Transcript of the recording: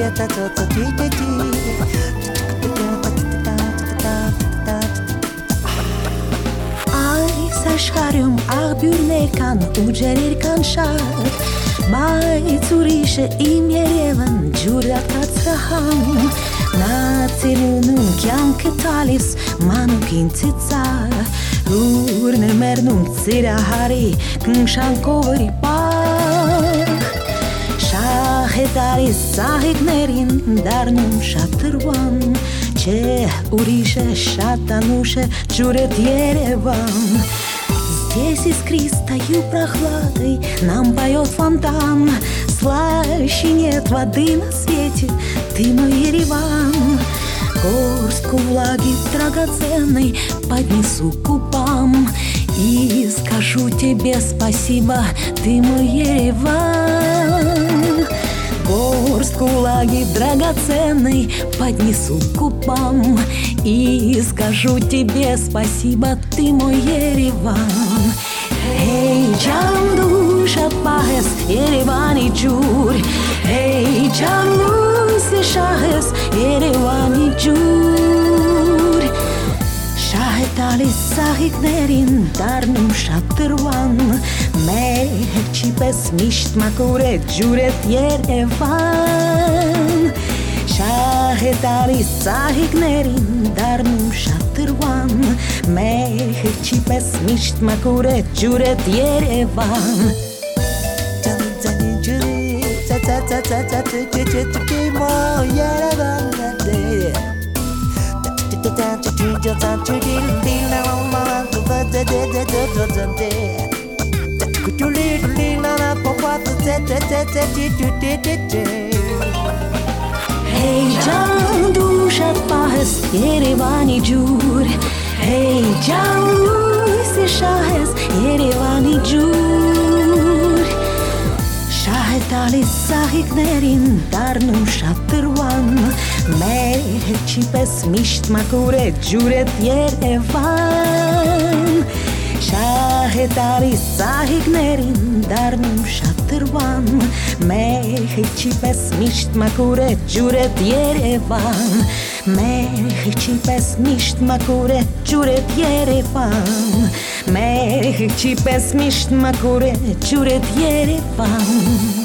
Այս աշխարհում աղբյուրներ կան ու ջրեր կան շատ, բայց ուրիշը իմ երևն ջուրատած համ, նա ծիրունում կյանքը տալիս մանուկին ծիծար, ուրն է մերնում ծիրահարի կնշան կովրի պար, շահ է տալիս սահիկներին դարնում շատ դրվան, չէ ուրիշը շատ անուշ է ջուրետ Երևան. Здесь искристою прохладой нам поет фонтан, слаще нет воды на свете, ты мой Ереван. Горстку влаги драгоценной поднесу к губам и скажу тебе спасибо, ты мой Ереван. Горстку влаги драгоценной поднесу к губам и скажу тебе спасибо, ты мой Ереван. Эй, can душа пахес, Еревани ջուր, Эй, can լույսի շահես, Երևանի ջուր, շահ է տալիս սաղիկներին դառնում շատ դրվան, մեր հեչի պես միշտ մաքուր է ջուրետ Երևան, շահ է տալիս սաղիկներին դառնում շատ դրվան, մեր հեչի պես միշտ մաքուր է ջուրետ Երևան. Hey can դուշը պահես Երևանի ջուր, Hey can լույսի շահես Երևանի ջուր, շահ է տալիս սաղիկներին դառնում շատ դրվան, մեր հեչի պես միշտ մաքուր է ջուրետ Երևան, շահ է տալիս սաղիկներին դառնում շատ դրվան, մեր հեչի պես միշտ մաքուր է ջուրետ Երևան, մեր հեչի պես միշտ մաքուր է ջուրետ Երևան, մեր հեչի պես միշտ մաքուր է ջուրետ Երևան.